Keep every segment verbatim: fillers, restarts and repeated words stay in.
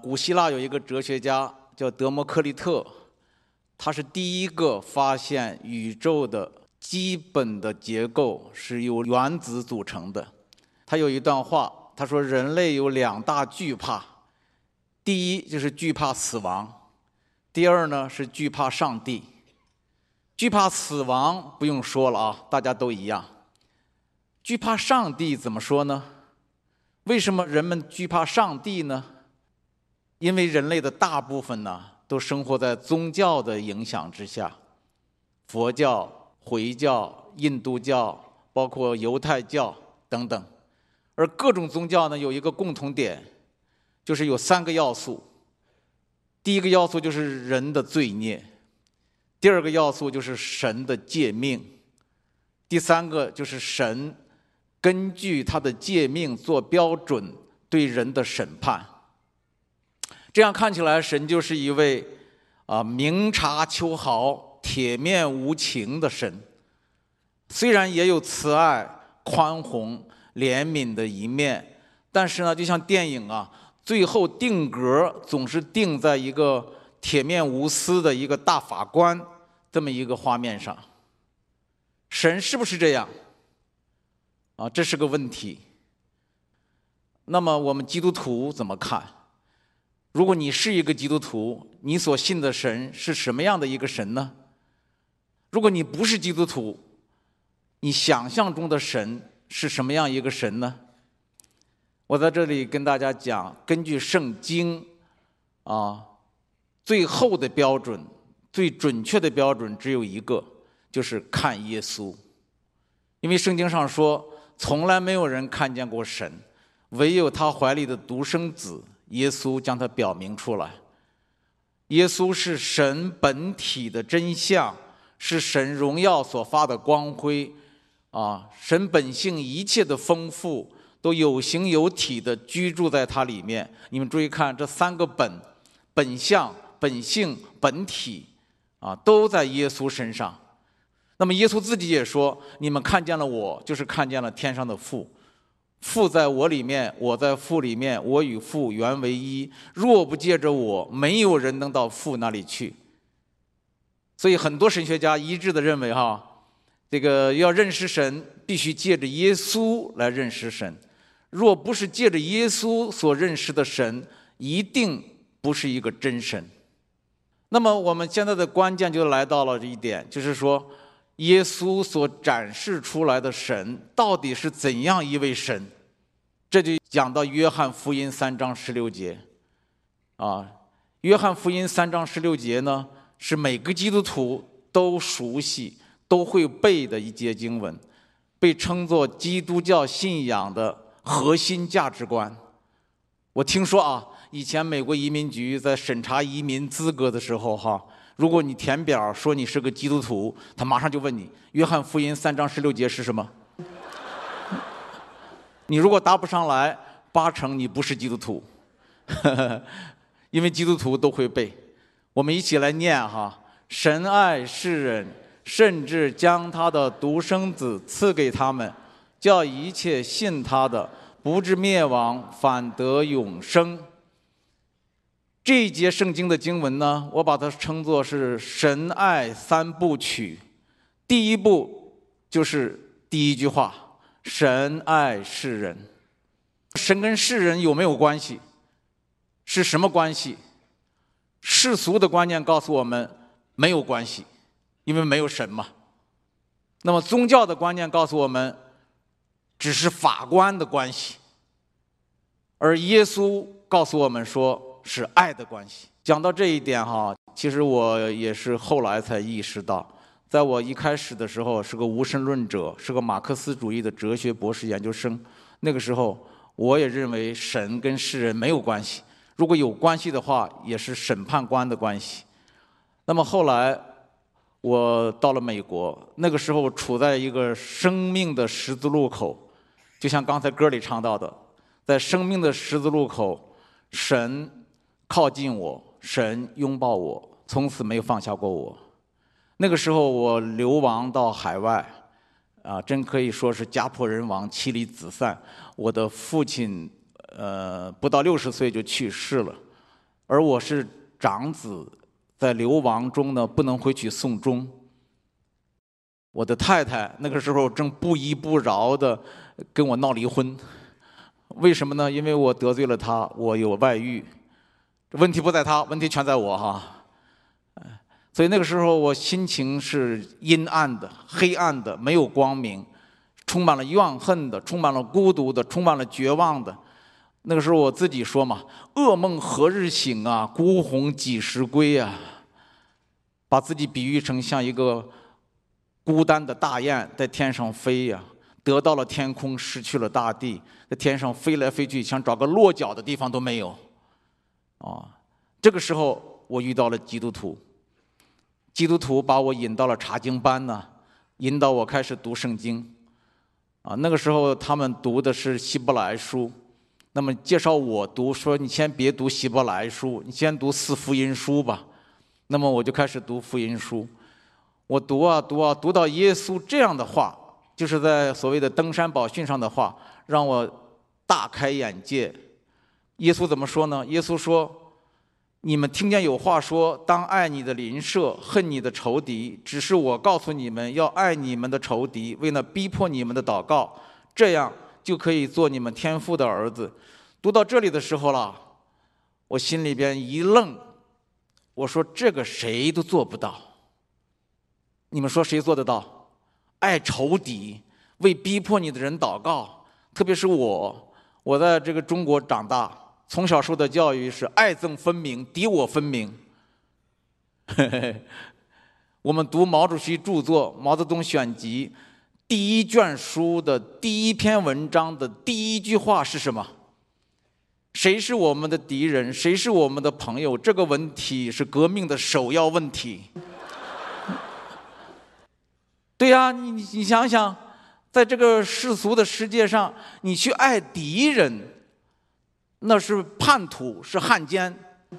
古希腊有一个哲学家叫德谟克利特，他是第一个发现宇宙的基本的结构是由原子组成的。他有一段话，他说人类有两大惧怕，第一就是惧怕死亡，第二呢是惧怕上帝。惧怕死亡不用说了啊，大家都一样。惧怕上帝怎么说呢？为什么人们惧怕上帝呢？因为人类的大部分呢都生活在宗教的影响之下，佛教、回教、印度教，包括犹太教等等。而各种宗教呢有一个共同点，就是有三个要素。第一个要素就是人的罪孽，第二个要素就是神的诫命，第三个就是神根据他的诫命做标准对人的审判。这样看起来，神就是一位啊明察秋毫、铁面无情的神。虽然也有慈爱、宽宏、怜悯的一面，但是呢，就像电影啊，最后定格总是定在一个铁面无私的一个大法官这么一个画面上。神是不是这样？啊，这是个问题。那么我们基督徒怎么看？如果你是一个基督徒，你所信的神是什么样的一个神呢？如果你不是基督徒，你想象中的神是什么样一个神呢？我在这里跟大家讲，根据圣经啊，最后的标准、最准确的标准只有一个，就是看耶稣。因为圣经上说，从来没有人看见过神，唯有他怀里的独生子耶稣将他表明出来。耶稣是神本体的真相，是神荣耀所发的光辉啊！神本性一切的丰富都有形有体的居住在它里面。你们注意看，这三个本，本相、本性、本体啊，都在耶稣身上。那么耶稣自己也说，你们看见了我，就是看见了天上的父。父在我里面，我在父里面，我与父原为一。若不借着我，没有人能到父那里去。所以很多神学家一致的认为哈，这个要认识神，必须借着耶稣来认识神。若不是借着耶稣所认识的神，一定不是一个真神。那么我们现在的关键就来到了这一点，就是说耶稣所展示出来的神到底是怎样一位神？这就讲到约翰福音三章十六节啊。约翰福音三章十六节呢，是每个基督徒都熟悉、都会背的一节经文，被称作基督教信仰的核心价值观。我听说啊，以前美国移民局在审查移民资格的时候哈，如果你填表说你是个基督徒，他马上就问你约翰福音三章十六节是什么。你如果答不上来，八成你不是基督徒。因为基督徒都会背。我们一起来念哈：神爱世人，甚至将他的独生子赐给他们，叫一切信他的不至灭亡，反得永生。这一节圣经的经文呢，我把它称作是神爱三部曲。第一部就是第一句话，神爱世人。神跟世人有没有关系？是什么关系？世俗的观念告诉我们没有关系，因为没有神嘛。那么宗教的观念告诉我们，只是法官的关系。而耶稣告诉我们说是爱的关系。讲到这一点哈，其实我也是后来才意识到，在我一开始的时候是个无神论者，是个马克思主义的哲学博士研究生。那个时候我也认为神跟世人没有关系，如果有关系的话，也是审判官的关系。那么后来我到了美国，那个时候处在一个生命的十字路口，就像刚才歌里唱到的，在生命的十字路口，神靠近我，神拥抱我，从此没有放下过我。那个时候我流亡到海外，啊，真可以说是家破人亡，妻离子散。我的父亲，呃，不到六十岁就去世了， 而我是长子，在流亡中呢，不能回去送终。我的太太那个时候正不依不饶的跟我闹离婚，为什么呢？因为我得罪了她，我有外遇。问题不在她，问题全在我哈。所以那个时候我心情是阴暗的、黑暗的，没有光明，充满了怨恨的，充满了孤独的，充满了绝望的。那个时候我自己说嘛，噩梦何日醒啊，孤鸿几时归啊，把自己比喻成像一个孤单的大雁在天上飞呀、啊，得到了天空，失去了大地，在天上飞来飞去，想找个落脚的地方都没有。啊，这个时候我遇到了基督徒，基督徒把我引到了查经班呢，引导我开始读圣经。啊，那个时候他们读的是希伯来书，那么介绍我读，说你先别读希伯来书，你先读四福音书吧。那么我就开始读福音书，我读啊读啊，读到耶稣这样的话，就是在所谓的登山宝训上的话，让我大开眼界。耶稣怎么说呢？耶稣说，你们听见有话说，当爱你的邻舍，恨你的仇敌。只是我告诉你们，要爱你们的仇敌，为那逼迫你们的祷告，这样就可以做你们天父的儿子。读到这里的时候了，我心里边一愣，我说这个谁都做不到。你们说谁做得到？爱仇敌，为逼迫你的人祷告。特别是我，我在这个中国长大，从小受的教育是爱憎分明，敌我分明。我们读毛主席著作《毛泽东选集》第一卷书的第一篇文章的第一句话是什么？谁是我们的敌人？谁是我们的朋友？这个问题是革命的首要问题。对呀、啊，你你想想，在这个世俗的世界上，你去爱敌人，那是叛徒，是汉奸。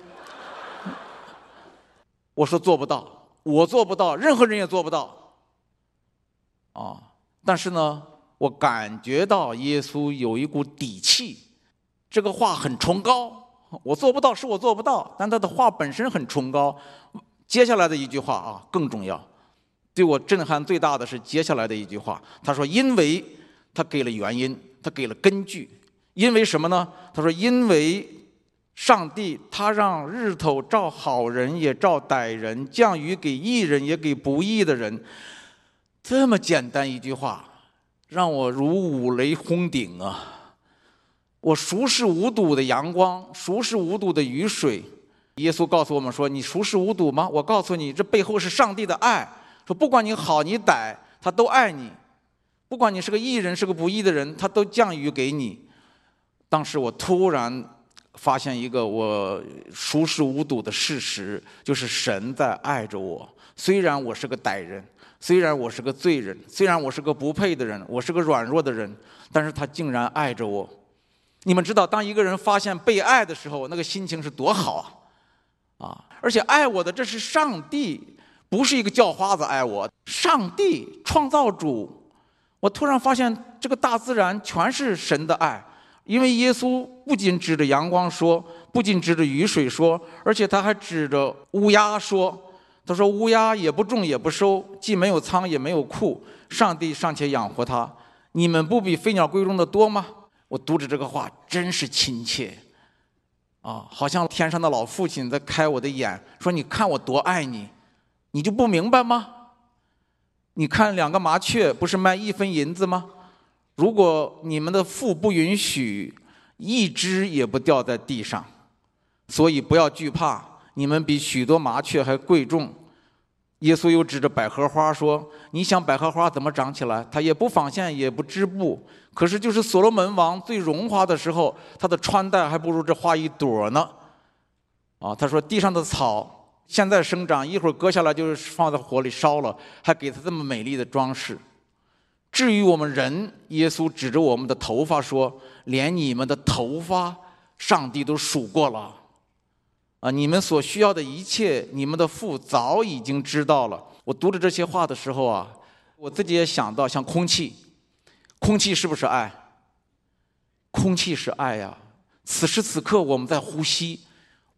我说做不到，我做不到，任何人也做不到。啊，但是呢，我感觉到耶稣有一股底气。这个话很崇高，我做不到是我做不到，但他的话本身很崇高。接下来的一句话啊更重要，对我震撼最大的是接下来的一句话。他说，因为他给了原因，他给了根据。因为什么呢？他说，因为上帝他让日头照好人也照歹人，降雨给义人也给不义的人。这么简单一句话，让我如五雷轰顶啊！我熟视无睹的阳光，熟视无睹的雨水。耶稣告诉我们说，你熟视无睹吗？我告诉你，这背后是上帝的爱。说不管你好你歹，他都爱你。不管你是个义人是个不义的人，他都降雨给你。当时我突然发现一个我熟视无睹的事实，就是神在爱着我。虽然我是个歹人，虽然我是个罪人，虽然我是个不配的人，我是个软弱的人，但是他竟然爱着我。你们知道，当一个人发现被爱的时候，那个心情是多好啊！啊，而且爱我的这是上帝，不是一个叫花子爱我，上帝创造主。我突然发现，这个大自然全是神的爱，因为耶稣不仅指着阳光说，不仅指着雨水说，而且他还指着乌鸦说，他说乌鸦也不种也不收，既没有仓也没有库，上帝尚且养活它，你们不比飞鸟贵重的多吗？我读着这个话真是亲切啊，好像天上的老父亲在开我的眼，说你看我多爱你，你就不明白吗？你看两个麻雀不是卖一分银子吗？如果你们的父不允许，一只也不掉在地上。所以不要惧怕，你们比许多麻雀还贵重。耶稣又指着百合花说，你想百合花怎么长起来？它也不纺线也不织布，可是就是所罗门王最荣华的时候，他的穿戴还不如这花一朵呢。啊，他说地上的草现在生长，一会儿割下来就是放在火里烧了，还给他这么美丽的装饰。至于我们人，耶稣指着我们的头发说，连你们的头发上帝都数过了啊！你们所需要的一切，你们的父早已经知道了。我读着这些话的时候啊，我自己也想到，像空气，空气是不是爱？空气是爱呀！此时此刻我们在呼吸，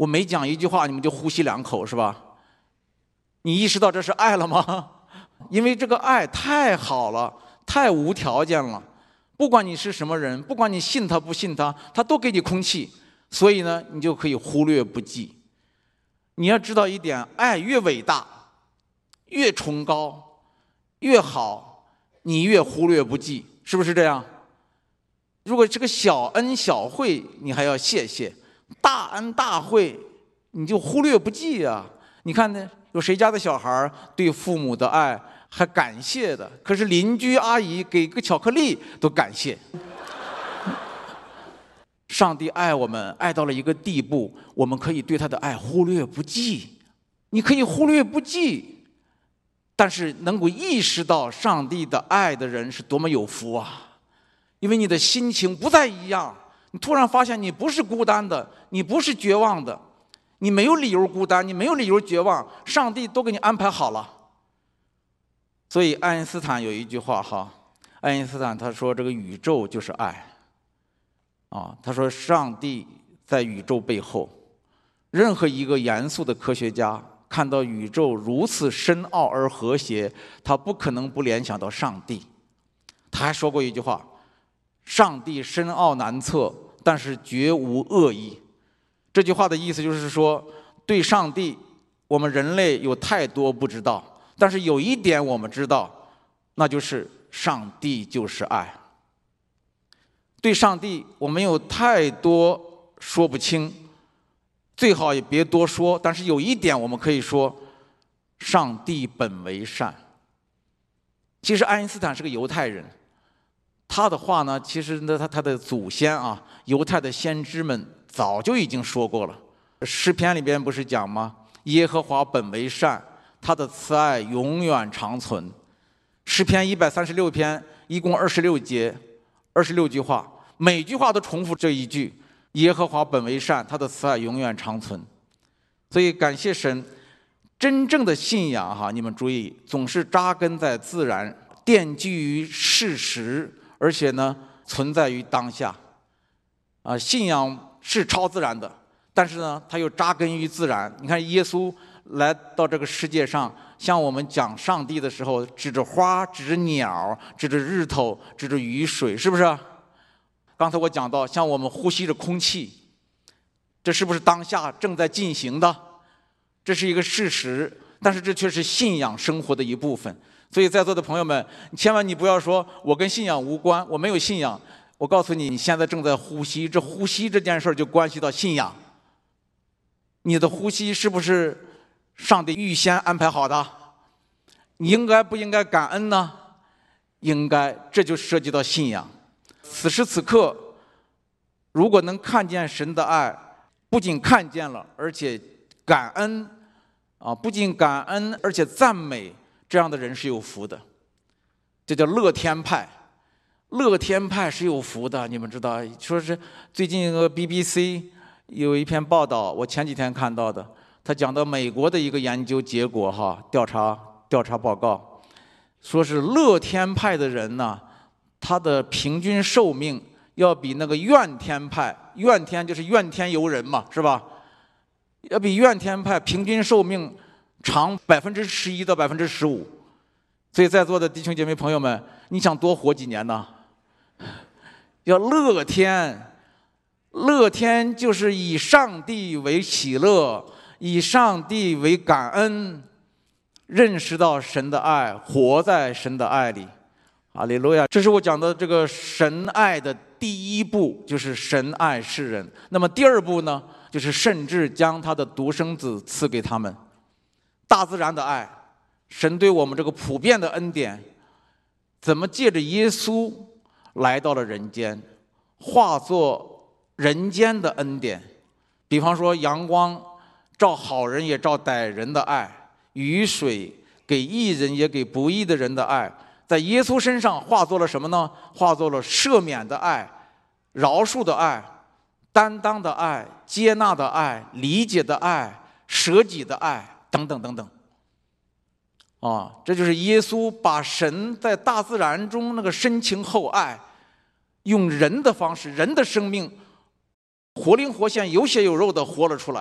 我每讲一句话，你们就呼吸两口，是吧？你意识到这是爱了吗？因为这个爱太好了，太无条件了。不管你是什么人，不管你信他不信他，他都给你空气，所以呢，你就可以忽略不计。你要知道一点，爱越伟大，越崇高，越好，你越忽略不计，是不是这样？如果这个小恩小惠，你还要谢谢；大恩大惠，你就忽略不计啊！你看呢，有谁家的小孩对父母的爱还感谢的？可是邻居阿姨给个巧克力都感谢。上帝爱我们，爱到了一个地步，我们可以对他的爱忽略不计。你可以忽略不计，但是能够意识到上帝的爱的人是多么有福啊！因为你的心情不再一样，你突然发现你不是孤单的，你不是绝望的，你没有理由孤单，你没有理由绝望，上帝都给你安排好了。所以爱因斯坦有一句话哈，爱因斯坦他说这个宇宙就是爱啊，他说上帝在宇宙背后，任何一个严肃的科学家看到宇宙如此深奥而和谐，他不可能不联想到上帝。他还说过一句话，上帝深奥难测，但是绝无恶意。这句话的意思就是说，对上帝，我们人类有太多不知道，但是有一点我们知道，那就是上帝就是爱。对上帝，我们有太多说不清，最好也别多说，但是有一点我们可以说，上帝本为善。其实爱因斯坦是个犹太人，他的话呢，其实呢，他他的祖先啊，犹太的先知们早就已经说过了。诗篇里边不是讲吗？耶和华本为善，他的慈爱永远长存。诗篇一百三十六篇，一共二十六节，二十六句话，每句话都重复这一句：耶和华本为善，他的慈爱永远长存。所以感谢神，真正的信仰哈，你们注意，总是扎根在自然，奠基于事实。而且呢，存在于当下，啊，信仰是超自然的，但是呢，它又扎根于自然。你看，耶稣来到这个世界上，向我们讲上帝的时候，指着花，指着鸟，指着日头，指着雨水，是不是？刚才我讲到，像我们呼吸着空气，这是不是当下正在进行的？这是一个事实，但是这却是信仰生活的一部分。所以在座的朋友们，千万你不要说我跟信仰无关，我没有信仰。我告诉你，你现在正在呼吸，这呼吸这件事就关系到信仰。你的呼吸是不是上帝预先安排好的？你应该不应该感恩呢？应该，这就涉及到信仰。此时此刻，如果能看见神的爱，不仅看见了，而且感恩啊，不仅感恩，而且赞美。这样的人是有福的，这叫乐天派。乐天派是有福的，你们知道？说是最近一个 B B C 有一篇报道，我前几天看到的，他讲到美国的一个研究结果哈，调查调查报告，说是乐天派的人呢，他的平均寿命要比那个怨天派，怨天就是怨天尤人嘛，是吧？要比怨天派平均寿命长百分之十一到百分之十五，所以在座的弟兄姐妹朋友们，你想多活几年呢？要乐天，乐天就是以上帝为喜乐，以上帝为感恩，认识到神的爱，活在神的爱里。哈利路亚！这是我讲的这个神爱的第一步，就是神爱世人。那么第二步呢，就是甚至将他的独生子赐给他们。大自然的爱，神对我们这个普遍的恩典，怎么借着耶稣来到了人间，化作人间的恩典。比方说阳光照好人也照歹人的爱，雨水给义人也给不义的人的爱，在耶稣身上化作了什么呢？化作了赦免的爱、饶恕的爱、担当的爱、接纳的爱、理解的爱、舍己的爱等等等等。啊，这就是耶稣把神在大自然中那个深情厚爱，用人的方式，人的生命，活灵活现、有血有肉的活了出来。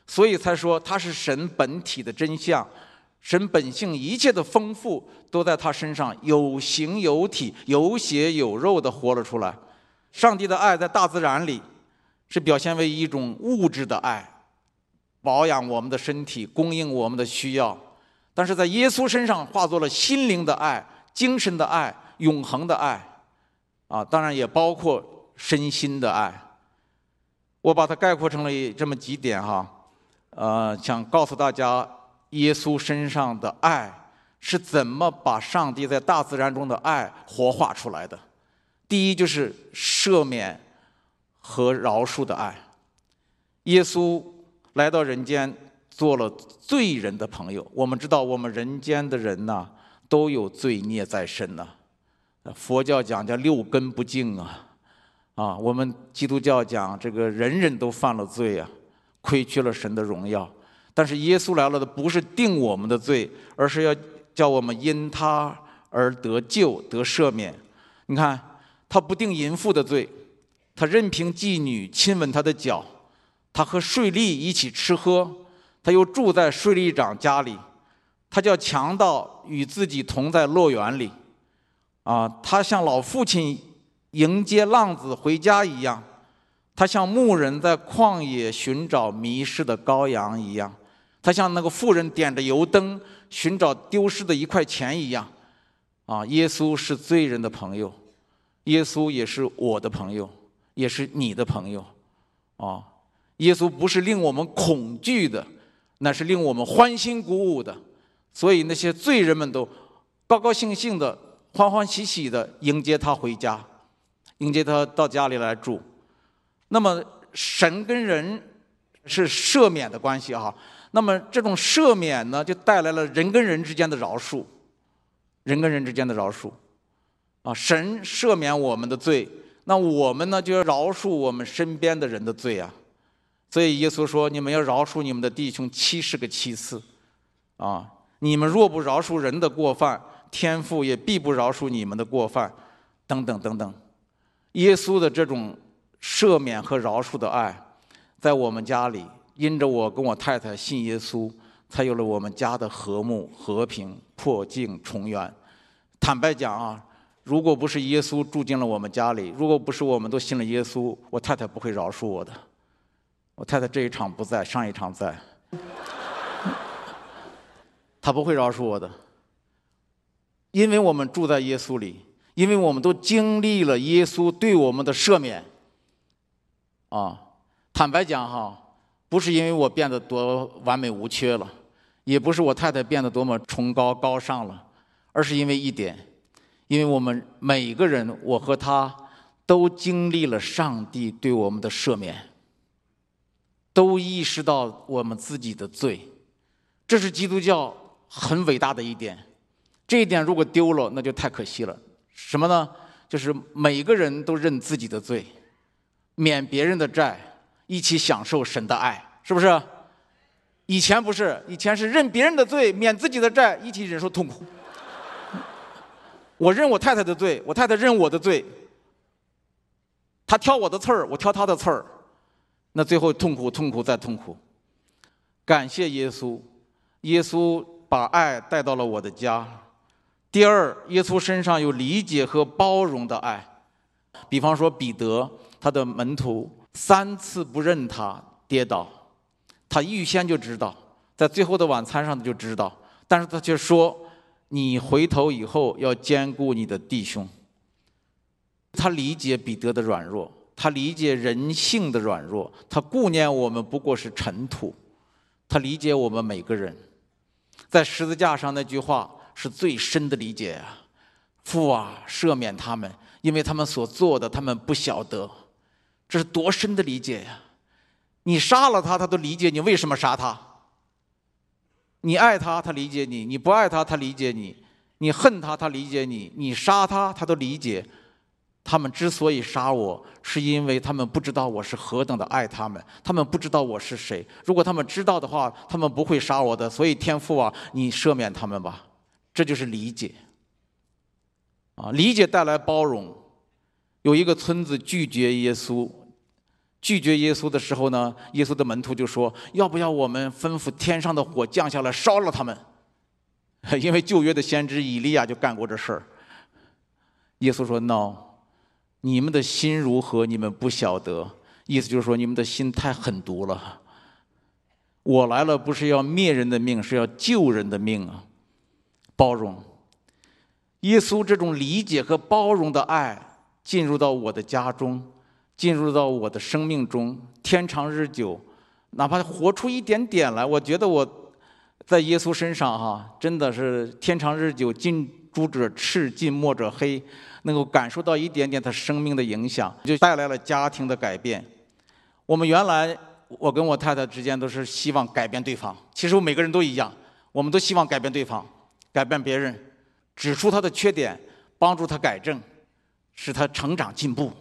所以才说他是神本体的真相，神本性一切的丰富都在他身上有形有体、有血有肉的活了出来。上帝的爱在大自然里是表现为一种物质的爱，保养我们的身体，供应我们的需要，但是在耶稣身上化作了心灵的爱、精神的爱、永恒的爱啊，当然也包括身心的爱。我把它概括成了这么几点哈，呃，想告诉大家耶稣身上的爱是怎么把上帝在大自然中的爱活化出来的。第一就是赦免和饶恕的爱。耶稣来到人间做了罪人的朋友。我们知道我们人间的人呐，都有罪孽在身呐。佛教讲叫六根不净啊，啊，我们基督教讲这个人人都犯了罪啊，亏缺了神的荣耀。但是耶稣来了的不是定我们的罪，而是要叫我们因他而得救得赦免。你看，他不定淫妇的罪，他任凭妓女亲吻他的脚，他和税吏一起吃喝，他又住在税吏长家里，他叫强盗与自己同在乐园里啊，他像老父亲迎接浪子回家一样，他像牧人在旷野寻找迷失的羔羊一样，他像那个妇人点着油灯寻找丢失的一块钱一样啊！耶稣是罪人的朋友，耶稣也是我的朋友，也是你的朋友啊！耶稣不是令我们恐惧的，那是令我们欢欣鼓舞的。所以那些罪人们都高高兴兴的、欢欢喜喜的迎接他回家，迎接他到家里来住。那么神跟人是赦免的关系哈，那么这种赦免呢，就带来了人跟人之间的饶恕，人跟人之间的饶恕啊，神赦免我们的罪，那我们呢就要饶恕我们身边的人的罪啊。所以耶稣说，你们要饶恕你们的弟兄七十个七次啊，你们若不饶恕人的过犯，天父也必不饶恕你们的过犯，等等等等。耶稣的这种赦免和饶恕的爱，在我们家里，因着我跟我太太信耶稣，才有了我们家的和睦、和平、破镜重圆。坦白讲啊，如果不是耶稣住进了我们家里，如果不是我们都信了耶稣，我太太不会饶恕我的。我太太这一场不在，上一场在，她不会饶恕我的，因为我们住在耶稣里，因为我们都经历了耶稣对我们的赦免啊。坦白讲哈，不是因为我变得多完美无缺了，也不是我太太变得多么崇高高尚了，而是因为一点，因为我们每个人，我和他都经历了上帝对我们的赦免，都意识到我们自己的罪，这是基督教很伟大的一点。这一点如果丢了，那就太可惜了。什么呢？就是每个人都认自己的罪，免别人的债，一起享受神的爱，是不是？以前不是，以前是认别人的罪，免自己的债，一起忍受痛苦。我认我太太的罪，我太太认我的罪，她挑我的刺儿，我挑她的刺儿，那最后痛苦痛苦再痛苦。感谢耶稣，耶稣把爱带到了我的家。第二，耶稣身上有理解和包容的爱。比方说彼得，他的门徒三次不认他跌倒，他预先就知道，在最后的晚餐上他就知道，但是他却说，你回头以后要兼顾你的弟兄。他理解彼得的软弱，他理解人性的软弱，他顾念我们不过是尘土，他理解我们每个人。在十字架上那句话是最深的理解啊，父啊，赦免他们，因为他们所做的他们不晓得。这是多深的理解呀！你杀了他，他都理解你为什么杀他。你爱他，他理解你；你不爱他，他理解你；你恨他，他理解你；你杀他，他都理解。他们之所以杀我，是因为他们不知道我是何等的爱他们，他们不知道我是谁。如果他们知道的话，他们不会杀我的。所以天父啊，你赦免他们吧。这就是理解啊，理解带来包容。有一个村子拒绝耶稣， 拒绝耶稣的时候呢，耶稣的门徒就说：“要不要我们吩咐天上的火降下来烧了他们？”因为旧约的先知以利亚就干过这事儿。耶稣说 ：“No， 你们的心如何，你们不晓得。”意思就是说，你们的心太狠毒了。我来了，不是要灭人的命，是要救人的命啊！包容。耶稣这种理解和包容的爱进入到我的家中，进入到我的生命中，天长日久，哪怕活出一点点来，我觉得我在耶稣身上哈，真的是天长日久，近朱者赤，近墨者黑，能够感受到一点点他生命的影响，就带来了家庭的改变。我们原来我跟我太太之间都是希望改变对方，其实我每个人都一样，我们都希望改变对方，改变别人，指出他的缺点，帮助他改正，使他成长进步。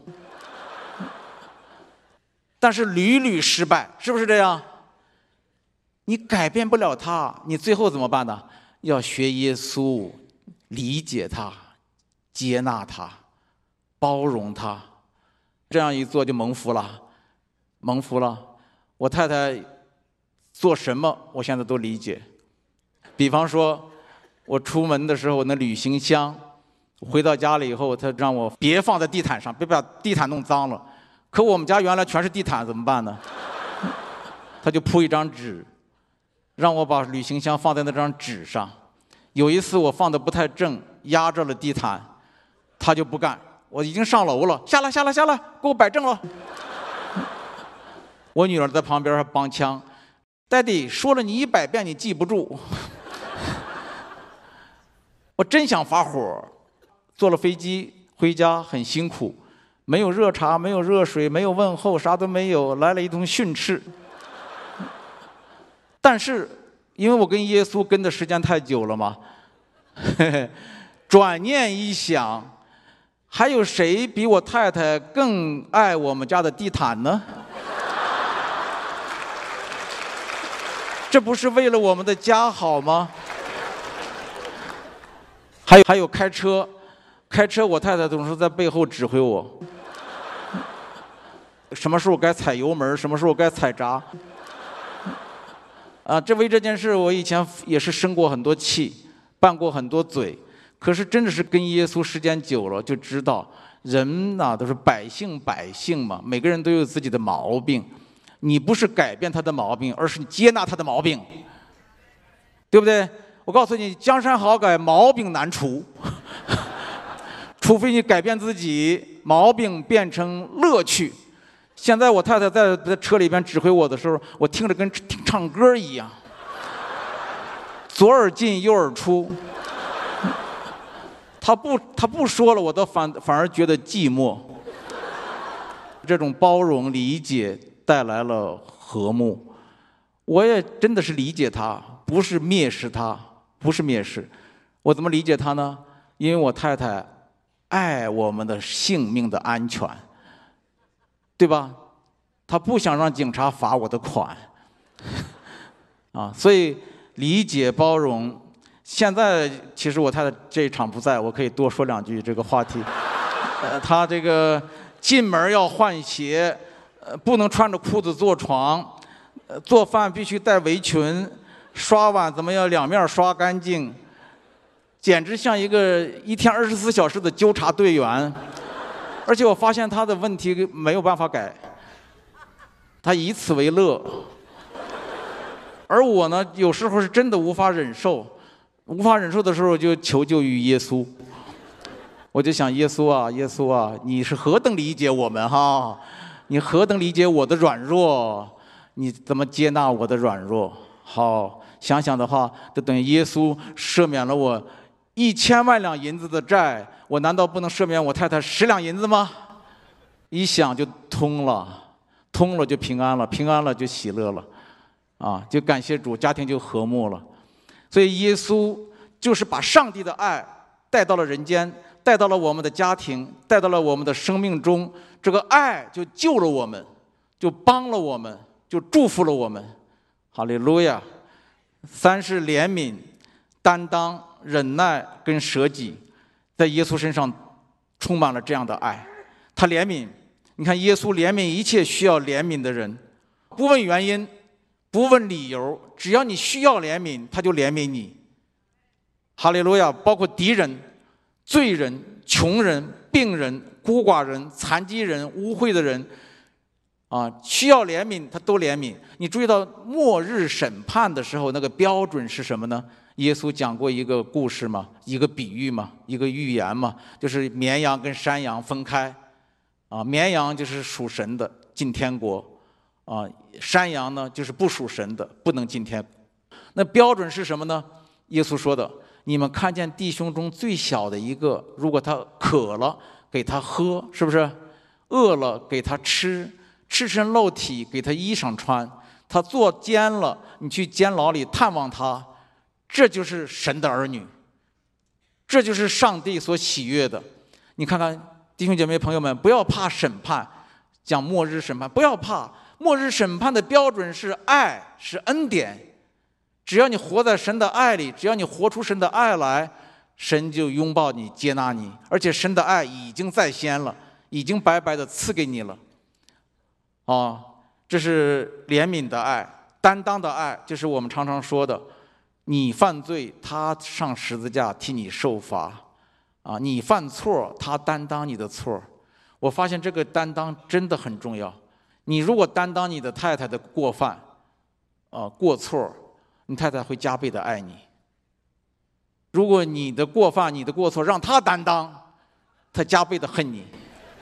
但是屡屡失败，是不是这样？你改变不了他，你最后怎么办呢？要学耶稣，理解他，接纳他，包容他，这样一做就蒙福了，蒙福了。我太太做什么，我现在都理解。比方说，我出门的时候那旅行箱，回到家里以后，她让我别放在地毯上，别把地毯弄脏了。可我们家原来全是地毯，怎么办呢？她就铺一张纸，让我把旅行箱放在那张纸上。有一次我放的不太正，压着了地毯，她就不干。我已经上楼了，下来下来下来，给我摆正了。我女儿在旁边还帮腔 ，Daddy 说了你一百遍你记不住。我真想发火。坐了飞机回家很辛苦，没有热茶，没有热水，没有问候，啥都没有，来了一通训斥。但是因为我跟耶稣跟的时间太久了嘛，转念一想，还有谁比我太太更爱我们家的地毯呢？这不是为了我们的家好吗？还有还有开车，开车我太太总是在背后指挥我，什么时候该踩油门，什么时候该踩闸。啊，这为这件事我以前也是生过很多气，拌过很多嘴，可是真的是跟耶稣时间久了，就知道人呐、啊、都是百姓百姓嘛，每个人都有自己的毛病。你不是改变他的毛病，而是你接纳他的毛病，对不对？我告诉你，江山好改，毛病难除。除非你改变自己，毛病变成乐趣。现在我太太在在车里边指挥我的时候，我听着跟听唱歌一样，左耳进右耳出。她不她不说了，我倒反反而觉得寂寞。这种包容理解带来了和睦，我也真的是理解她，不是蔑视她，不是蔑视。我怎么理解她呢？因为我太太爱我们的性命的安全，对吧？她不想让警察罚我的款，啊，所以理解包容。现在其实我太太这一场不在，我可以多说两句这个话题。呃，她这个进门要换鞋。呃，不能穿着裤子坐床，呃，做饭必须带围裙，刷碗怎么样两面刷干净，简直像一个一天二十四小时的纠察队员。而且我发现他的问题没有办法改，他以此为乐。而我呢，有时候是真的无法忍受，无法忍受的时候就求救于耶稣。我就想，耶稣啊，耶稣啊，你是何等理解我们哈！你何等理解我的软弱？你怎么接纳我的软弱？好，想想的话，就等于耶稣赦免了我一千万两银子的债，我难道不能赦免我太太十两银子吗？一想就通了，通了就平安了，平安了就喜乐了，啊，就感谢主，家庭就和睦了。所以耶稣就是把上帝的爱带到了人间，带到了我们的家庭，带到了我们的生命中。这个爱就救了我们，就帮了我们，就祝福了我们。哈利路亚！三是怜悯、担当、忍耐跟舍己，在耶稣身上充满了这样的爱。他怜悯， 你看，耶稣怜悯一切需要怜悯的人，不问原因，不问理由，只要你需要怜悯，他就怜悯你。哈利路亚！包括敌人、罪人、穷人、病人、孤寡人、残疾人、污秽的人，啊，需要怜悯，他都怜悯。你注意到末日审判的时候，那个标准是什么呢？耶稣讲过一个故事嘛，一个比喻嘛，一个预言嘛，就是绵羊跟山羊分开，啊，绵羊就是属神的，进天国，啊，山羊呢就是不属神的，不能进天国。那标准是什么呢？耶稣说的，你们看见弟兄中最小的一个，如果他渴了，给他喝，是不是？饿了给他吃，赤身露体给他衣裳穿，他坐监了，你去监牢里探望他，这就是神的儿女，这就是上帝所喜悦的。你看看弟兄姐妹朋友们，不要怕审判，讲末日审判，不要怕。末日审判的标准是爱，是恩典。只要你活在神的爱里，只要你活出神的爱来，神就拥抱你，接纳你，而且神的爱已经在先了，已经白白的赐给你了。啊，这是怜悯的爱，担当的爱，就是我们常常说的，你犯罪，他上十字架替你受罚，啊，你犯错，他担当你的错。我发现这个担当真的很重要。你如果担当你的太太的过犯，啊，过错，你太太会加倍的爱你。如果你的过犯、你的过错让他担当，他加倍的恨你。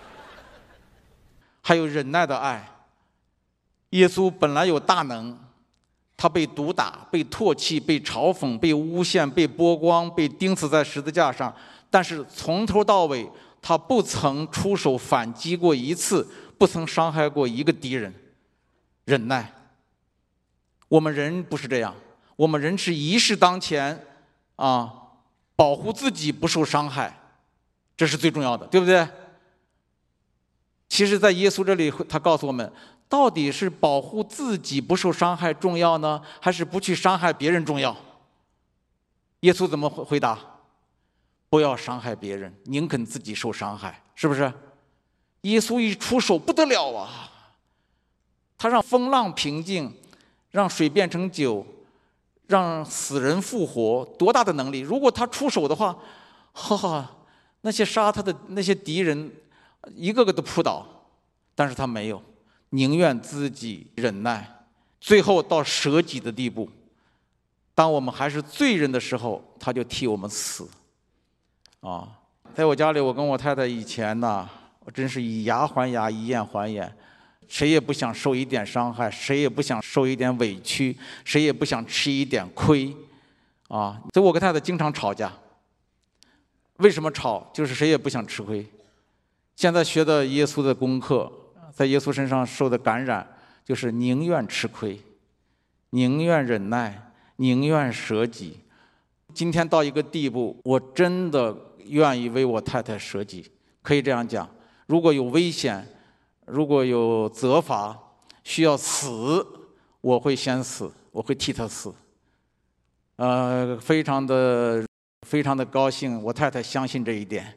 还有忍耐的爱。耶稣本来有大能，他被毒打、被唾弃、被嘲讽、被诬陷、被剥光、被钉死在十字架上，但是从头到尾，他不曾出手反击过一次，不曾伤害过一个敌人。忍耐。我们人不是这样，我们人是一事当前，啊，保护自己不受伤害，这是最重要的，对不对？其实在耶稣这里，他告诉我们，到底是保护自己不受伤害重要呢，还是不去伤害别人重要？耶稣怎么回答？不要伤害别人，宁肯自己受伤害，是不是？耶稣一出手不得了啊，他让风浪平静，让水变成酒，让死人复活，多大的能力！如果他出手的话，哈哈，那些杀他的那些敌人一个个都扑倒，但是他没有，宁愿自己忍耐，最后到舍己的地步。当我们还是罪人的时候，他就替我们死。啊，在我家里，我跟我太太以前呢，我真是以牙还牙，以眼还眼，谁也不想受一点伤害，谁也不想受一点委屈，谁也不想吃一点亏，啊，所以我跟太太经常吵架。为什么吵？就是谁也不想吃亏。现在学的耶稣的功课，在耶稣身上受的感染，就是宁愿吃亏，宁愿忍耐，宁愿舍己。今天到一个地步，我真的愿意为我太太舍己，可以这样讲。如果有危险，如果有责罚，需要死，我会先死，我会替她死。呃，非常的非常的高兴，我太太相信这一点。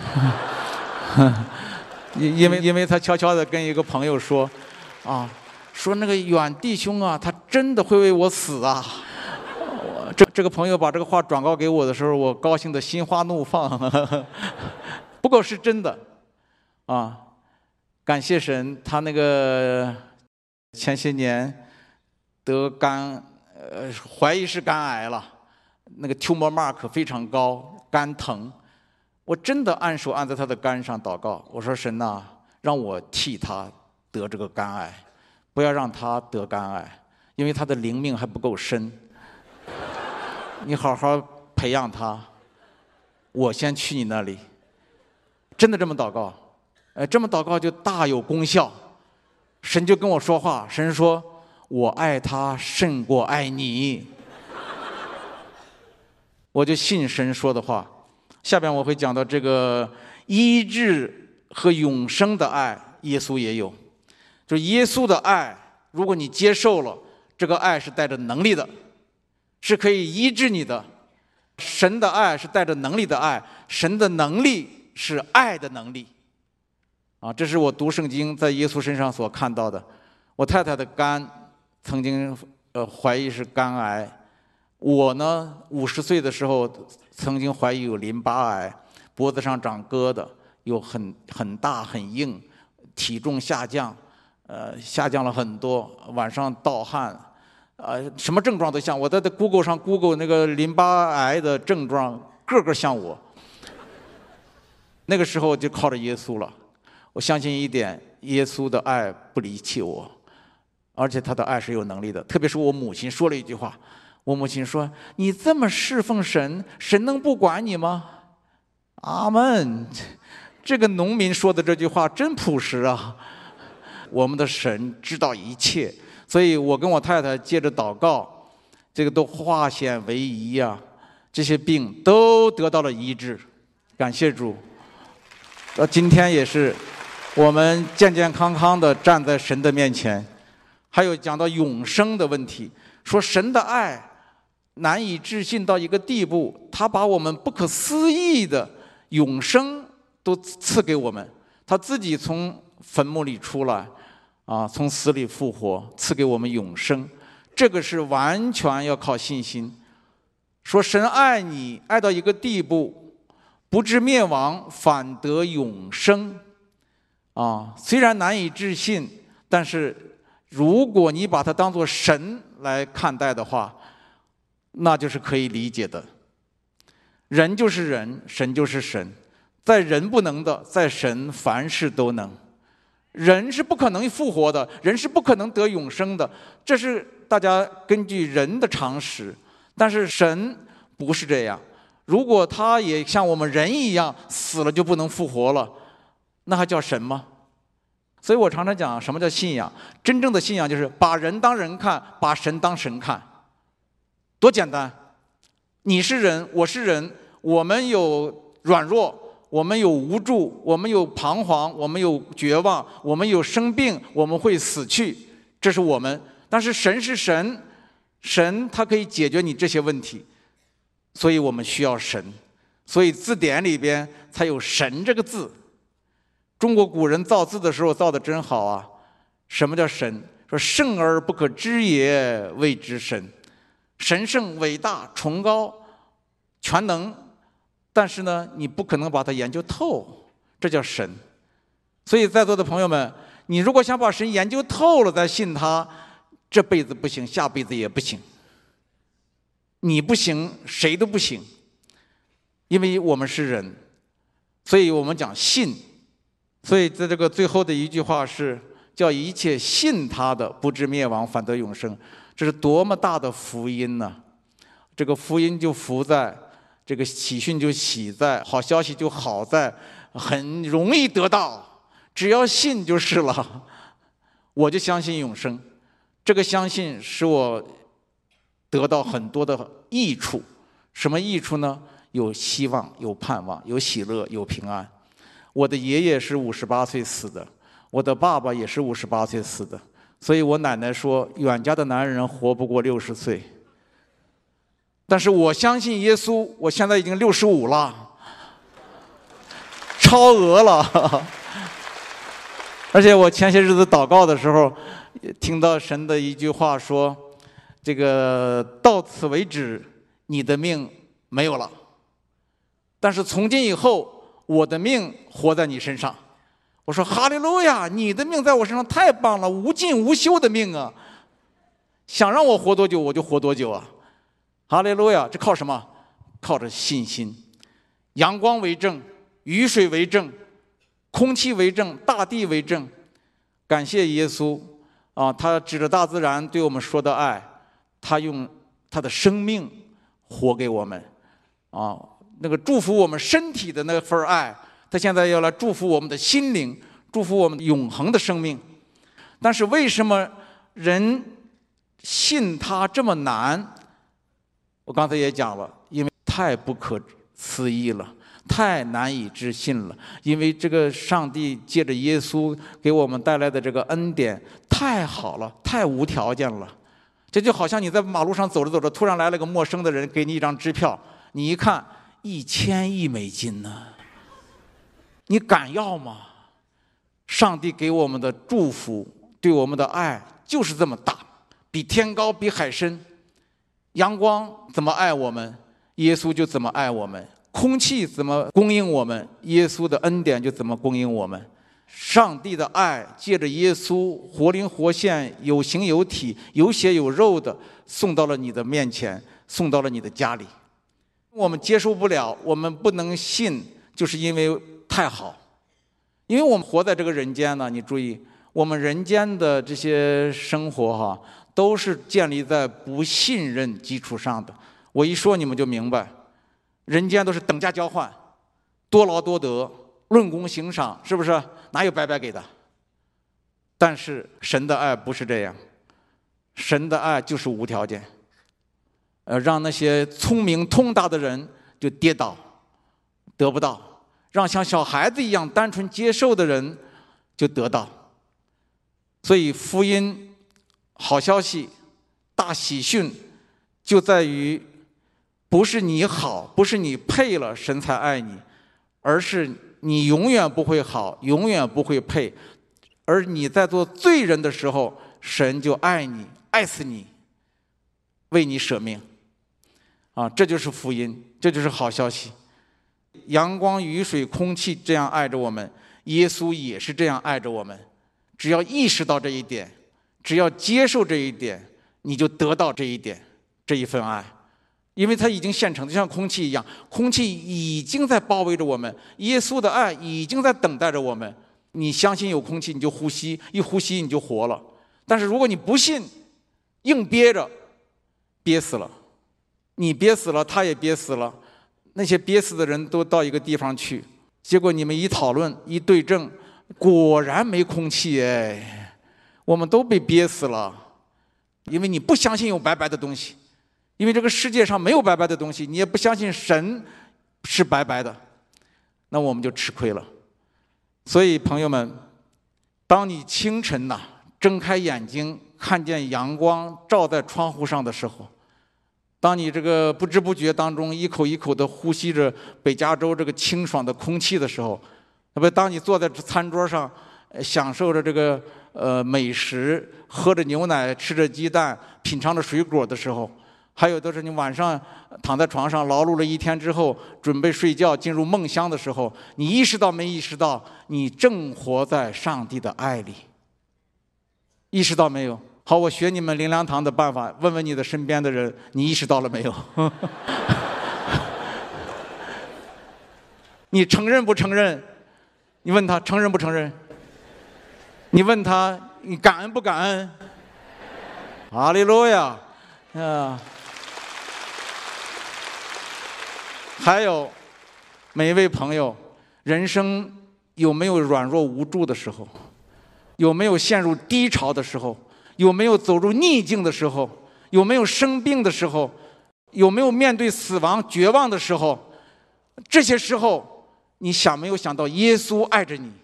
因因为因为她悄悄地跟一个朋友说，啊，说那个远弟兄啊，他真的会为我死啊。这这个朋友把这个话转告给我的时候，我高兴的心花怒放。不过是真的，啊，感谢神，他那个前些年得肝，呃，怀疑是肝癌了，那个 tumor mark 非常高，肝疼。我真的按手按在他的肝上祷告，我说神呐，让我替他得这个肝癌，不要让他得肝癌，因为他的灵命还不够深。你好好培养他，我先去你那里。真的这么祷告，呃，这么祷告就大有功效。神就跟我说话，神说：“我爱他胜过爱你。”我就信神说的话。下边我会讲到这个医治和永生的爱，耶稣也有。就是耶稣的爱，如果你接受了，这个爱是带着能力的。是可以医治你的。神的爱是带着能力的爱，神的能力是爱的能力。 啊，这是我读圣经在耶稣身上所看到的。我太太的肝曾经呃怀疑是肝癌，我呢五十岁的时候曾经怀疑有淋巴癌，脖子上长疙瘩，又很很大很硬，体重下降，呃下降了很多，晚上盗汗。呃，什么症状都像我在 Google 上 Google 那个淋巴癌的症状，个个像我。那个时候就靠着耶稣了。我相信一点，耶稣的爱不离弃我，而且他的爱是有能力的。特别是我母亲说了一句话，我母亲说：“你这么侍奉神，神能不管你吗？”阿门。这个农民说的这句话真朴实啊！我们的神知道一切。所以我跟我太太借着祷告，这个都化险为夷呀、啊，这些病都得到了医治，感谢主。到今天也是，我们健健康康的站在神的面前。还有讲到永生的问题，说神的爱难以置信到一个地步，他把我们不可思议的永生都赐给我们，他自己从坟墓里出来。啊，从死里复活，赐给我们永生，这个是完全要靠信心。说神爱你，爱到一个地步，不至灭亡，反得永生。啊，虽然难以置信，但是如果你把它当作神来看待的话，那就是可以理解的。人就是人，神就是神，在人不能的，在神凡事都能。人是不可能复活的，人是不可能得永生的，这是大家根据人的常识。但是神不是这样，如果他也像我们人一样死了就不能复活了，那还叫神吗？所以我常常讲，什么叫信仰？真正的信仰就是把人当人看，把神当神看，多简单。你是人，我是人，我们有软弱，我们有无助，我们有彷徨，我们有绝望，我们有生病，我们会死去，这是我们。但是神是神，神他可以解决你这些问题，所以我们需要神。所以字典里边才有神这个字。中国古人造字的时候造的真好啊！什么叫神？说圣而不可知也，谓之神。神圣、伟大、崇高、全能。但是呢，你不可能把它研究透，这叫神。所以在座的朋友们，你如果想把神研究透了再信他，这辈子不行，下辈子也不行。你不行，谁都不行，因为我们是人，所以我们讲信。所以在这个最后的一句话是叫一切信他的不至灭亡，反得永生。这是多么大的福音呢、啊！这个福音就福在。这个喜讯就喜在，好消息就好在，很容易得到，只要信就是了。我就相信永生，这个相信使我得到很多的益处。什么益处呢？有希望，有盼望，有喜乐，有平安。我的爷爷是五十八岁死的，我的爸爸也是五十八岁死的，所以我奶奶说，远家的男人活不过六十岁。但是我相信耶稣，我现在已经六十五了，超额了。而且我前些日子祷告的时候，听到神的一句话说：“这个到此为止，你的命没有了。但是从今以后，我的命活在你身上。”我说：“哈利路亚！你的命在我身上太棒了，无尽无休的命啊！想让我活多久，我就活多久啊！”哈利路亚！这靠什么？靠着信心。阳光为证，雨水为证，空气为证，大地为证。感谢耶稣啊！他指着大自然对我们说的爱，他用他的生命活给我们啊！那个祝福我们身体的那份爱，他现在要来祝福我们的心灵，祝福我们永恒的生命。但是为什么人信他这么难？我刚才也讲了，因为太不可思议了，太难以置信了。因为这个上帝借着耶稣给我们带来的这个恩典太好了，太无条件了。这就好像你在马路上走着走着，突然来了个陌生的人，给你一张支票，你一看一千亿美金呢，你敢要吗？ 上帝给我们的祝福，对我们的爱就是这么大，比天高，比海深。阳光怎么爱我们，耶稣就怎么爱我们；空气怎么供应我们，耶稣的恩典就怎么供应我们。上帝的爱借着耶稣活灵活现、有形有体、有血有肉的送到了你的面前，送到了你的家里。我们接受不了，我们不能信，就是因为太好。因为我们活在这个人间呢，你注意，我们人间的这些生活哈，都是建立在不信任基础上的。我一说你们就明白，人间都是等价交换，多劳多得，论功行赏，是不是？哪有白白给的？但是神的爱不是这样，神的爱就是无条件，呃，让那些聪明通达的人就跌倒，得不到；让像小孩子一样单纯接受的人就得到。所以福音好消息、大喜讯就在于，不是你好，不是你配了神才爱你，而是你永远不会好，永远不会配，而你在做罪人的时候，神就爱你，爱死你，为你舍命。啊，这就是福音，这就是好消息。阳光、雨水、空气这样爱着我们，耶稣也是这样爱着我们。只要意识到这一点，只要接受这一点，你就得到这一点，这一份爱。因为它已经现成的，就像空气一样，空气已经在包围着我们，耶稣的爱已经在等待着我们。你相信有空气，你就呼吸，一呼吸你就活了。但是如果你不信，硬憋着，憋死了。你憋死了，他也憋死了，那些憋死的人都到一个地方去，结果你们一讨论一对证，果然没空气。哎，我们都被憋死了，因为你不相信有白白的东西，因为这个世界上没有白白的东西，你也不相信神是白白的，那我们就吃亏了。所以朋友们，当你清晨呐、睁开眼睛看见阳光照在窗户上的时候，当你这个不知不觉当中一口一口的呼吸着北加州这个清爽的空气的时候，那么当你坐在餐桌上享受着这个呃美食，喝着牛奶，吃着鸡蛋，品尝着水果的时候，还有的是你晚上躺在床上劳碌了一天之后准备睡觉进入梦乡的时候，你意识到没意识到你正活在上帝的爱里？意识到没有？好，我学你们灵粮堂的办法，问问你的身边的人，你意识到了没有？你承认不承认？你问他承认不承认？你问他你感恩不感恩？哈利路亚！啊，还有每一位朋友，人生有没有软弱无助的时候？有没有陷入低潮的时候？有没有走入逆境的时候？有没有生病的时候？有没有面对死亡绝望的时候？这些时候，你想没有想到耶稣爱着你，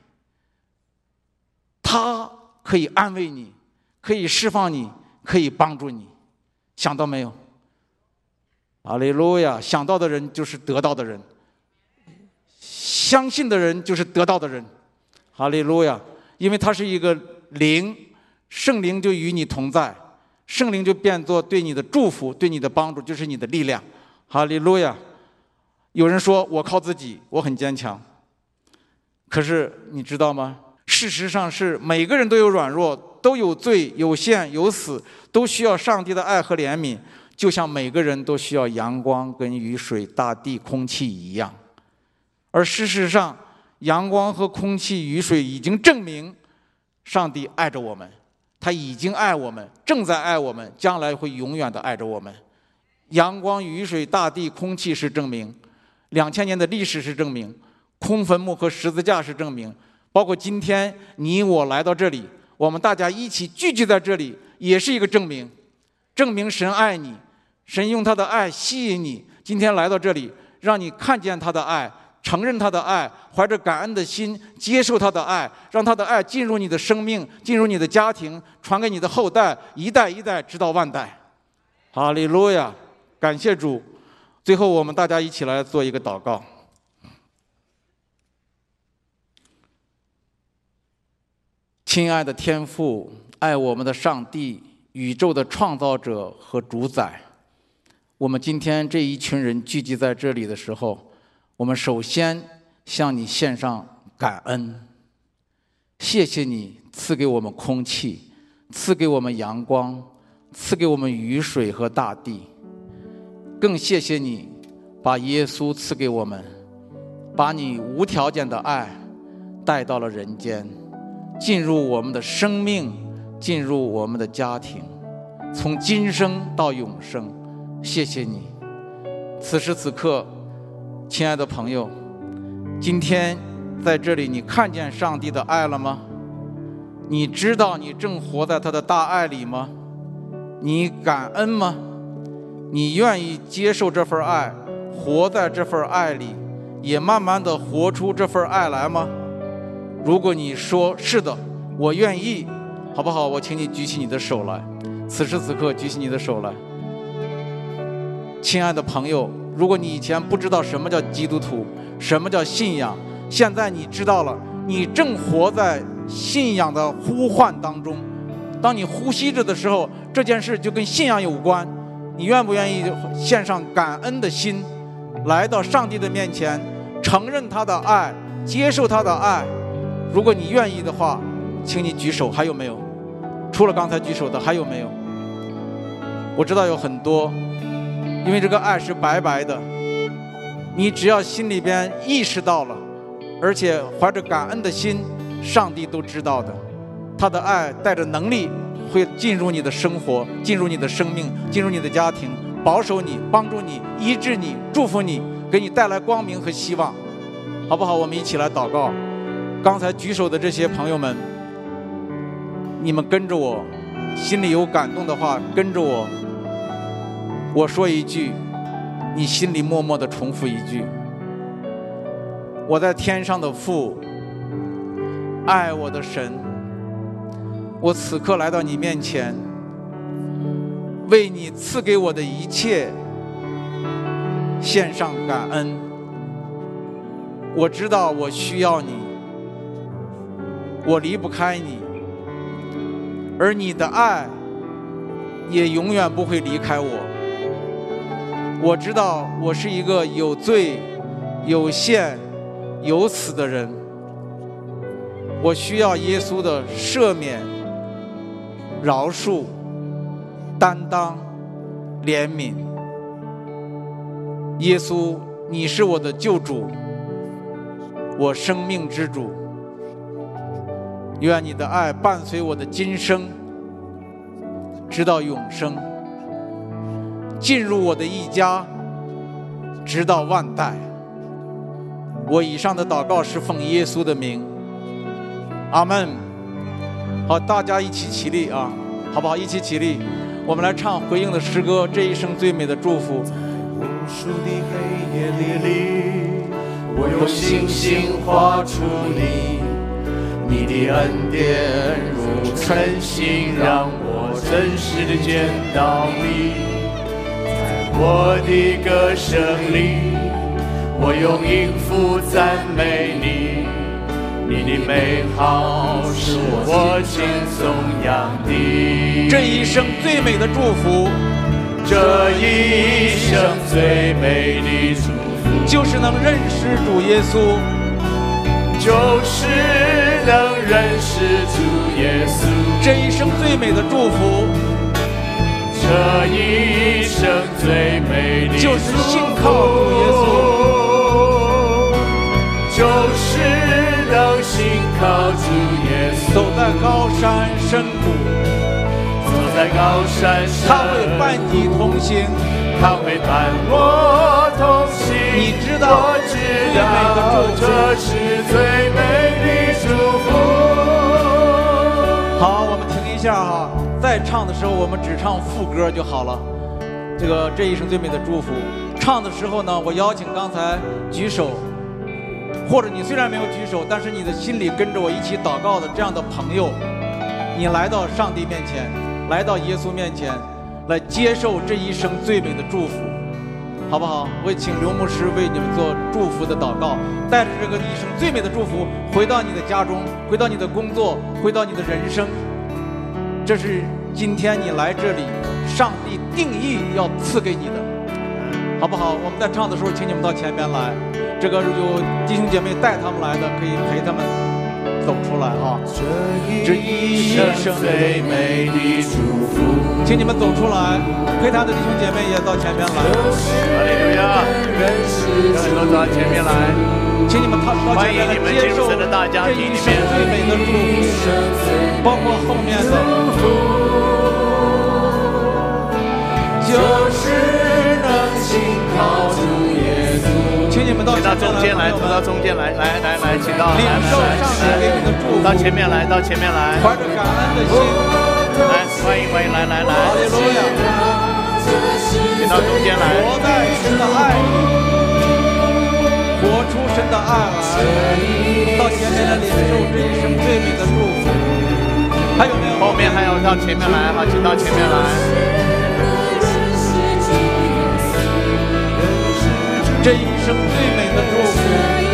他可以安慰你，可以释放你，可以帮助你，想到没有？哈利路亚！想到的人就是得到的人，相信的人就是得到的人。哈利路亚！因为他是一个灵。圣灵就与你同在，圣灵就变作对你的祝福，对你的帮助，就是你的力量。哈利路亚！有人说我靠自己，我很坚强。可是你知道吗？事实上是每个人都有软弱，都有罪，有限，有死，都需要上帝的爱和怜悯，就像每个人都需要阳光跟雨水、大地、空气一样。而事实上，阳光和空气、雨水已经证明上帝爱着我们。他已经爱我们，正在爱我们，将来会永远的爱着我们。阳光、雨水、大地、空气是证明，两千年的历史是证明，空坟墓和十字架是证明，包括今天你我来到这里，我们大家一起聚集在这里，也是一个证明，证明神爱你，神用他的爱吸引你，今天来到这里，让你看见他的爱，承认他的爱，怀着感恩的心接受他的爱，让他的爱进入你的生命，进入你的家庭，传给你的后代，一代一代直到万代。哈利路亚！感谢主。最后我们大家一起来做一个祷告。 亲爱的天父，爱我们的上帝，宇宙的创造者和主宰，我们今天这一群人聚集在这里的时候，我们首先向你献上感恩。谢谢你赐给我们空气，赐给我们阳光，赐给我们雨水和大地，更谢谢你把耶稣赐给我们，把你无条件的爱带到了人间，进入我们的生命，进入我们的家庭，从今生到永生。谢谢你。此时此刻，亲爱的朋友，今天在这里，你看见上帝的爱了吗？你知道你正活在他的大爱里吗？你感恩吗？你愿意接受这份爱，活在这份爱里，也慢慢的活出这份爱来吗？如果你说是的，我愿意，好不好？我请你举起你的手来。此时此刻，举起你的手来。亲爱的朋友，如果你以前不知道什么叫基督徒，什么叫信仰，现在你知道了，你正活在信仰的呼唤当中。当你呼吸着的时候，这件事就跟信仰有关。你愿不愿意献上感恩的心，来到上帝的面前，承认他的爱，接受他的爱？如果你愿意的话，请你举手。还有没有？除了刚才举手的，还有没有？我知道有很多，因为这个爱是白白的，你只要心里边意识到了，而且怀着感恩的心，上帝都知道的。他的爱带着能力会进入你的生活，进入你的生命，进入你的家庭，保守你，帮助你，医治你，祝福你，给你带来光明和希望，好不好？我们一起来祷告。刚才举手的这些朋友们，你们跟着我，心里有感动的话跟着我，我说一句，你心里默默地重复一句：我在天上的父，爱我的神，我此刻来到你面前，为你赐给我的一切献上感恩。我知道我需要你，我离不开你，而你的爱也永远不会离开我。我知道我是一个有罪、有限、有死的人，我需要耶稣的赦免、饶恕、担当、怜悯。耶稣，你是我的救主，我生命之主。愿你的爱伴随我的今生，直到永生，进入我的一家，直到万代。我以上的祷告是奉耶稣的名，阿们。好，大家一起起立啊，好不好？一起起立，我们来唱回应的诗歌，这一生最美的祝福。 无数的黑夜里，我用星星画出你，你的恩典如晨星，让我真实的见到你。在我的歌声里，我用音符赞美你，你的美好是我心颂扬的。 这一生最美的祝福， 这一生最美的祝福， 就是能认识主耶稣， 就是能认识主耶稣。 这一生最美的祝福， 这一生最美的就是信靠主耶稣， 就是能信靠主耶稣。 走在高山深谷， 走在高山上， 他会伴你同行， 他会伴我同行。 你知道， 我知道这是最美的祝福。 好，我们停一下哈，在唱的时候我们只唱副歌就好了。这个这一生最美的祝福，唱的时候呢，我邀请刚才举手，或者你虽然没有举手，但是你的心里跟着我一起祷告的这样的朋友，你来到上帝面前，来到耶稣面前，来接受这一生最美的祝福。 好不好？我也请刘牧师为你们做祝福的祷告，带着这个一生最美的祝福回到你的家中，回到你的工作，回到你的人生。这是今天你来这里，上帝定义要赐给你的，好不好？我们在唱的时候，请你们到前面来。这个有弟兄姐妹带他们来的，可以陪他们走出来啊！这一生最美的祝福，请你们走出来，陪他的弟兄姐妹也到前面来。 哈利路亚！很多走到前面来， 请你们到到前面来接受这一生最美的祝福，包括后面的，就是能信靠主耶稣。请你们到到中间来，走到中间来，来来来，请到领受上帝给你的祝福， 到前面来，到前面来， 怀着感恩的心， 来欢迎欢迎，来来来， 哈利路亚！ 请到中间来， 活在神的爱里，活出神的爱来，到前面来领受这一生最美的祝福。还有没有？ 后面还有到前面来，好，请到前面来。 这一生最美的祝福，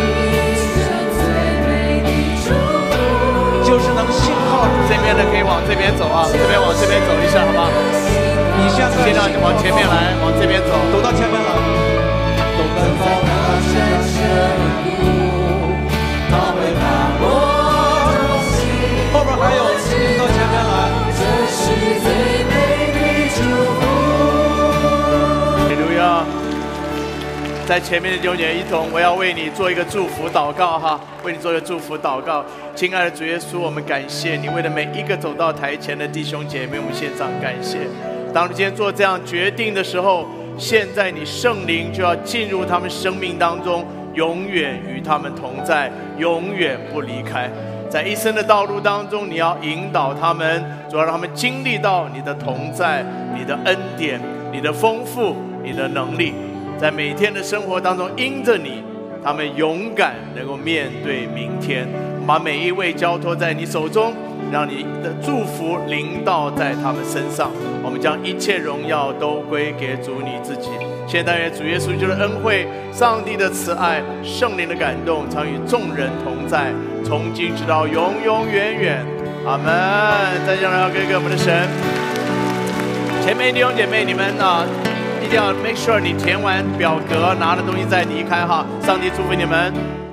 就是能信靠主。 这边的可以往这边走啊，这边往这边走一下，好吧？ 你现在尽量往前面来，往这边走， 走到前面来，走奔高山深谷，他会把我荣幸。后边还有，请到前面来。这是最美的祝福。 哈利路亚！在前面的弟兄姐妹一同，我要为你做一个祝福祷告哈，为你做一个祝福祷告。亲爱的主耶稣，我们感谢你，为了每一个走到台前的弟兄姐妹，我们献上感谢。当你今天做这样决定的时候，现在你圣灵就要进入他们生命当中，永远与他们同在，永远不离开。在一生的道路当中，你要引导他们，主要让他们经历到你的同在、你的恩典、你的丰富、你的能力。在每天的生活当中，因着你，他们勇敢能够面对明天。把每一位交托在你手中，让你的祝福临到在他们身上。我们将一切荣耀都归给主你自己。现在愿主耶稣基督的恩惠、上帝的慈爱、圣灵的感动，常与众人同在，从今直到永永远远。阿门。再将荣耀归给我们的神。前面弟兄姐妹，你们啊，一定要 make sure 你填完表格，拿的东西再离开哈。上帝祝福你们。